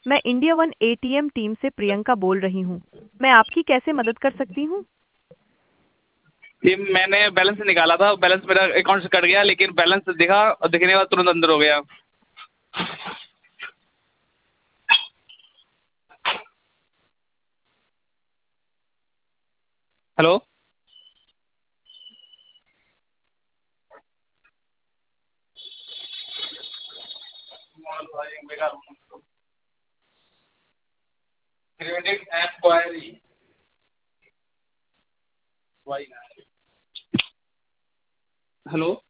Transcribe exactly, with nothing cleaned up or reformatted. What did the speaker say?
मैं India one ATM team से प्रियंका बोल रही हूँ। मैं आपकी कैसे मदद कर सकती हूँ? ये मैंने बैलेंस निकाला था, बैलेंस मेरा अकाउंट से कट गया, लेकिन बैलेंस दिखा और दिखने के बाद तुरंत अंदर हो गया। हेलो। Credit inquiry. हेलो।